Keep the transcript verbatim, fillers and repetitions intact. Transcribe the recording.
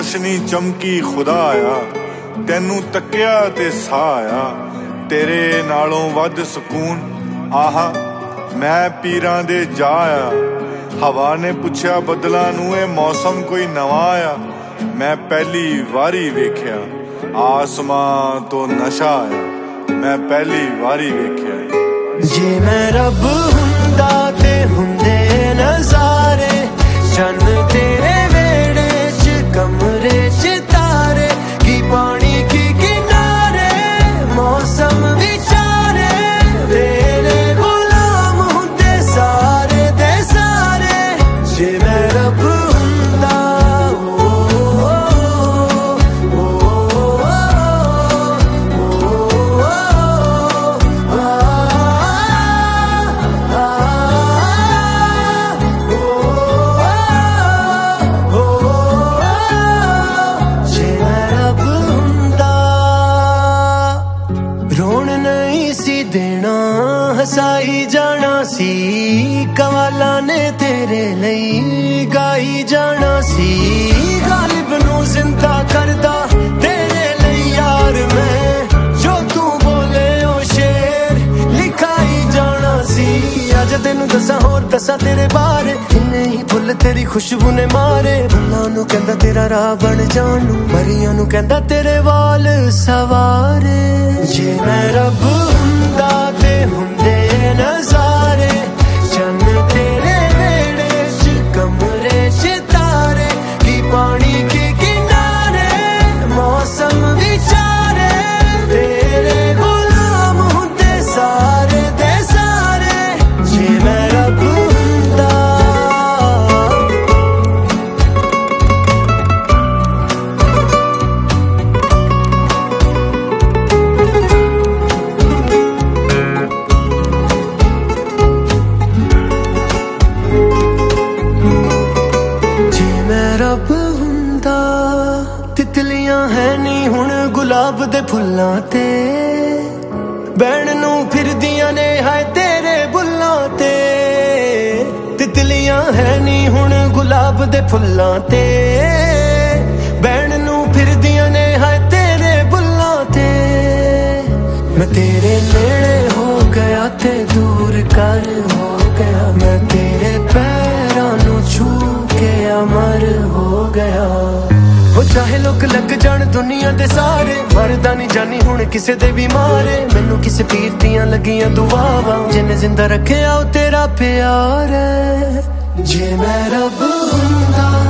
ਰੋਸ਼ਨੀ ਚਮਕੀ ਖੁਦਾ ਆ, ਤੈਨੂੰ ਤੱਕਿਆ ਤੇ ਸਾਹ ਆ, ਤੇਰੇ ਨਾਲੋਂ ਵੱਧ ਸਕੂਨ ਆਹਾ ਮੈਂ ਪੀਰਾਂ ਦੇ ਜਾ ਆ। ਹਵਾ ਨੇ ਪੁੱਛਿਆ ਬੱਦਲਾਂ ਨੂੰ ਇਹ ਮੌਸਮ ਕੋਈ ਨਵਾਂ ਆ, ਮੈਂ ਪਹਿਲੀ ਵਾਰੀ ਵੇਖਿਆ ਆਸਮਾਂ ਤੋਂ ਨਸ਼ਾ ਆ, ਮੈਂ ਪਹਿਲੀ ਵਾਰੀ ਵੇਖਿਆ। ਜੇ ਮੈਂ ਰੱਬ ਹੁੰਦਾ ਤੇ ਹੁੰਦੇ ਨਜ਼ਾਰੇ, ਚੰਨ ਤੇਰੇ ਵੇੜੇ ਚ ਕਮਰੇ ਚ ਤਾਰੇ, ਕੀ ਪਾਣੀ ਕੀ ਕਿਨਾਰੇ ਮੌਸਮ ਵਿਚਾਰੇ, ਤੇਰੇ ਗੁਲਾਮ ਹੁੰਦੇ ਸਾਰੇ ਦੇ ਸਾਰੇ। ਜੇ ਮੈਂ ਰੱਬ ਹੁੰਦਾ ਹਸਾਈ ਜਾਣਾ ਸੀ, ਕਵਾਲਾਂ ਨੇ ਤੇਰੇ ਲਈ ਗਾਈ ਜਾਣਾ ਸੀ, ਗਾਲਿਬ ਨੂੰ ਜ਼ਿੰਦਾ ਕਰਦਾ ਤੇਰੇ ਲਈ ਯਾਰ ਮੈਂ, ਜੋ ਤੂੰ ਬੋਲੇ ਉਹ ਸ਼ੇਰ ਲਿਖਾਈ ਜਾਣਾ ਸੀ। ਅੱਜ ਤੈਨੂੰ ਦੱਸਾਂ ਹੋਰ ਦੱਸਾਂ ਤੇਰੇ ਬਾਰੇ, ਕਿੰਨੇ ਹੀ ਫੁੱਲ ਤੇਰੀ ਖੁਸ਼ਬੂ ਨੇ ਮਾਰੇ, ਫੁੱਲਾਂ ਨੂੰ ਕਹਿੰਦਾ ਤੇਰਾ ਰਾਹ ਬਣ ਜਾਣ ਨੂੰ, ਮਰੀਆਂ ਨੂੰ ਕਹਿੰਦਾ ਤੇਰੇ ਵਾਲ ਸਵਾਰੇ। ਜੇ ਮੈਂ ਰੱਬ ਹੁੰਦਾ ਤੇ ਹੁੰਦੇ ਨਜ਼ਾਰੇ, ਚੰਨ ਤੇਰੇ ਵੇੜੇ ਚ ਕਮਰੇ ਚ ਤਾਰੇ, ਕੀ ਪਾਣੀ ਕੀ ਕਿਨਾਰੇ ਮੌਸਮ ਵਿਚਾਰੇ, ਤੇਰੇ ਗੁਲਾਮ ਹੁੰਦੇ ਸਾਰੇ ਦੇ ਸਾਰੇ। ਜੇ ਮੈਂ ਰੱਬ ਹੁੰਦਾ ਰੱਬ ਹੁੰਦਾ। ਤਿਤਲੀਆਂ ਹੈ ਨੀ ਹੁਣ ਗੁਲਾਬ ਦੇ ਫੁੱਲਾਂ ਤੇ, ਬਹਿਣ ਨੂੰ ਫਿਰਦੀਆਂ ਨੇ ਹਾਏ ਤੇਰੇ ਬੁੱਲਾਂ ਤੇ, ਤਿਤਲੀਆਂ ਹੈ ਨੀ ਹੁਣ ਗੁਲਾਬ ਦੇ ਫੁੱਲਾਂ ਤੇ, ਬਹਿਣ ਨੂੰ ਫਿਰਦੀਆਂ ਨੇ ਹਾਏ ਤੇਰੇ ਬੁੱਲਾਂ ਤੇ। ਮੈਂ ਤੇਰੇ ਨੇੜੇ ਹੋ ਗਿਆ ਤੇ ਦੂਰ ਕਰ ਹੋ ਗਿਆ, ਮੈਂ ਤੇਰੇ ਪੈਰਾਂ ਨੂੰ ਛੂ ਕੇ ਅਮਰ ਹੋ ਗਿਆ। ਉਹ ਚਾਹੇ ਲੋਕ ਲੱਗ ਜਾਣ ਦੁਨੀਆ ਦੇ ਸਾਰੇ, ਮਰਦਾ ਨਹੀਂ ਜਾਨੀ ਹੁਣ ਕਿਸੇ ਦੇ ਵੀ ਮਾਰੇ, ਮੈਨੂੰ ਕਿਸੇ ਪੀਰ ਦੀਆਂ ਲੱਗੀਆਂ ਦੁਆਵਾਂ, ਜਿੰਨੇ ਜ਼ਿੰਦਾ ਰੱਖਿਆ ਉਹ ਤੇਰਾ ਪਿਆਰ ਹੈ। ਜੇ ਮੈਂ ਰੱਬ ਹੁੰਦਾ